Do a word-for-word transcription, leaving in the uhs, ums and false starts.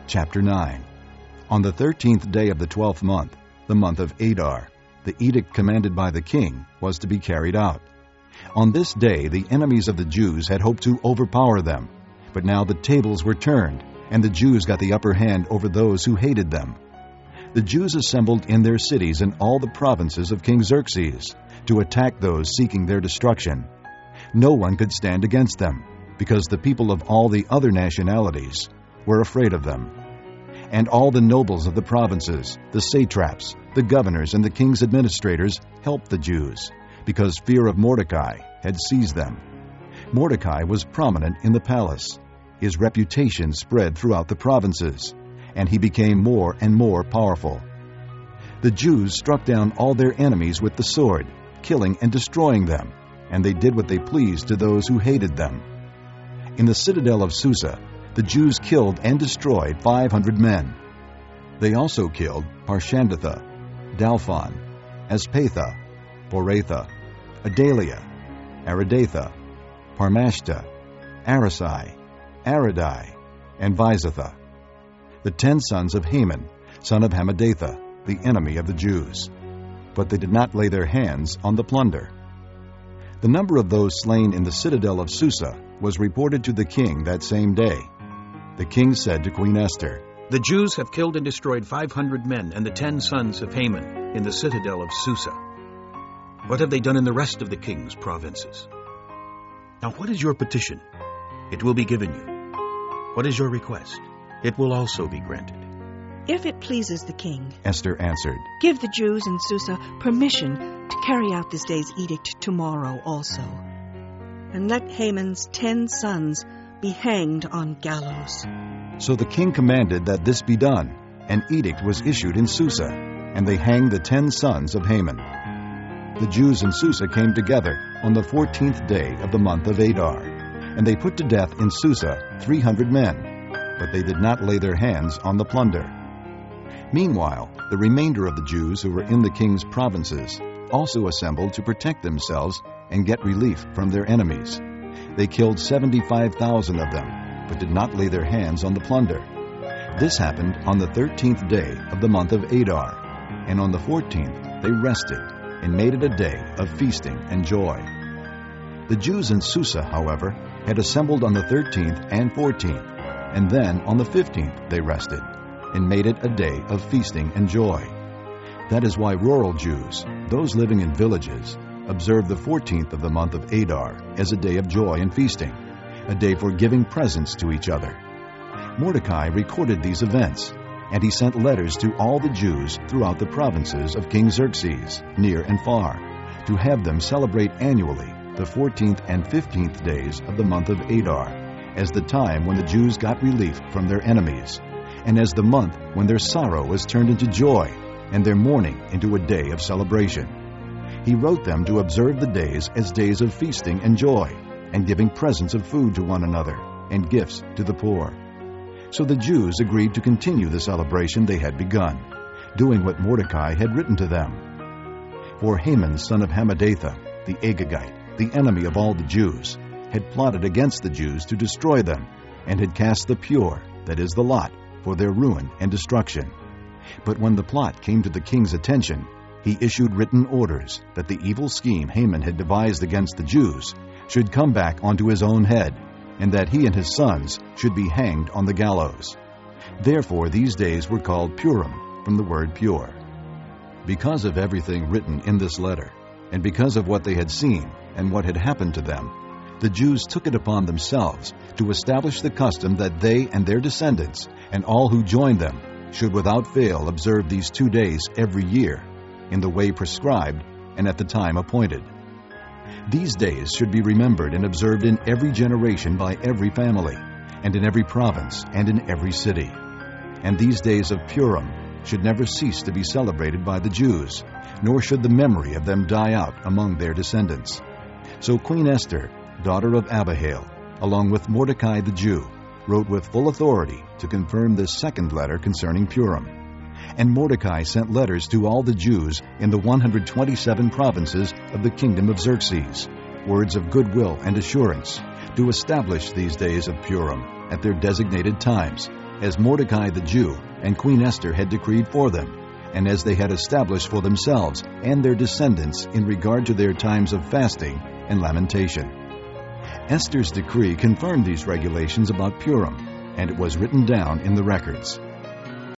Chapter nine. On the thirteenth day of the twelfth month, the month of Adar, the edict commanded by the king was to be carried out. On this day the enemies of the Jews had hoped to overpower them, but now the tables were turned, and the Jews got the upper hand over those who hated them. The Jews assembled in their cities in all the provinces of King Xerxes to attack those seeking their destruction. No one could stand against them, because the people of all the other nationalities were afraid of them. And all the nobles of the provinces, the satraps, the governors, and the king's administrators helped the Jews, because fear of Mordecai had seized them. Mordecai was prominent in the palace. His reputation spread throughout the provinces, and he became more and more powerful. The Jews struck down all their enemies with the sword, killing and destroying them, and they did what they pleased to those who hated them. In the citadel of Susa, the Jews killed and destroyed five hundred men. They also killed Parshandatha, Dalphon, Aspatha, Poratha, Adalia, Aridatha, Parmashta, Arasai, Aradai, and Visatha, the ten sons of Haman, son of Hammedatha, the enemy of the Jews. But they did not lay their hands on the plunder. The number of those slain in the citadel of Susa was reported to the king that same day. The king said to Queen Esther, "The Jews have killed and destroyed five hundred men and the ten sons of Haman in the citadel of Susa. What have they done in the rest of the king's provinces? Now what is your petition? It will be given you. What is your request? It will also be granted." "If it pleases the king," Esther answered, "give the Jews in Susa permission to carry out this day's edict tomorrow also. And let Haman's ten sons be hanged on gallows." So the king commanded that this be done. An edict was issued in Susa, and they hanged the ten sons of Haman. The Jews in Susa came together on the fourteenth day of the month of Adar, and they put to death in Susa three hundred men, but they did not lay their hands on the plunder. Meanwhile, the remainder of the Jews who were in the king's provinces also assembled to protect themselves and get relief from their enemies. They killed seventy-five thousand of them, but did not lay their hands on the plunder. This happened on the thirteenth day of the month of Adar, and on the fourteenth they rested and made it a day of feasting and joy. The Jews in Susa, however, had assembled on the thirteenth and fourteenth, and then on the fifteenth they rested and made it a day of feasting and joy. That is why rural Jews, those living in villages, observe the fourteenth of the month of Adar as a day of joy and feasting, a day for giving presents to each other. Mordecai recorded these events, and he sent letters to all the Jews throughout the provinces of King Xerxes, near and far, to have them celebrate annually the fourteenth and fifteenth days of the month of Adar, as the time when the Jews got relief from their enemies, and as the month when their sorrow was turned into joy, and their mourning into a day of celebration. He wrote them to observe the days as days of feasting and joy, and giving presents of food to one another, and gifts to the poor. So the Jews agreed to continue the celebration they had begun, doing what Mordecai had written to them. For Haman, son of Hammedatha, the Agagite, the enemy of all the Jews, had plotted against the Jews to destroy them, and had cast the pure, that is the lot, for their ruin and destruction. But when the plot came to the king's attention, he issued written orders that the evil scheme Haman had devised against the Jews should come back onto his own head, and that he and his sons should be hanged on the gallows. Therefore these days were called Purim, from the word pure. Because of everything written in this letter, and because of what they had seen and what had happened to them, the Jews took it upon themselves to establish the custom that they and their descendants, and all who joined them, should without fail observe these two days every year, in the way prescribed and at the time appointed. These days should be remembered and observed in every generation by every family, and in every province and in every city. And these days of Purim should never cease to be celebrated by the Jews, nor should the memory of them die out among their descendants. So Queen Esther, daughter of Abihail, along with Mordecai the Jew, wrote with full authority to confirm this second letter concerning Purim. And Mordecai sent letters to all the Jews in the one hundred twenty-seven provinces of the kingdom of Xerxes, words of goodwill and assurance, to establish these days of Purim at their designated times, as Mordecai the Jew and Queen Esther had decreed for them, and as they had established for themselves and their descendants in regard to their times of fasting and lamentation. Esther's decree confirmed these regulations about Purim, and it was written down in the records.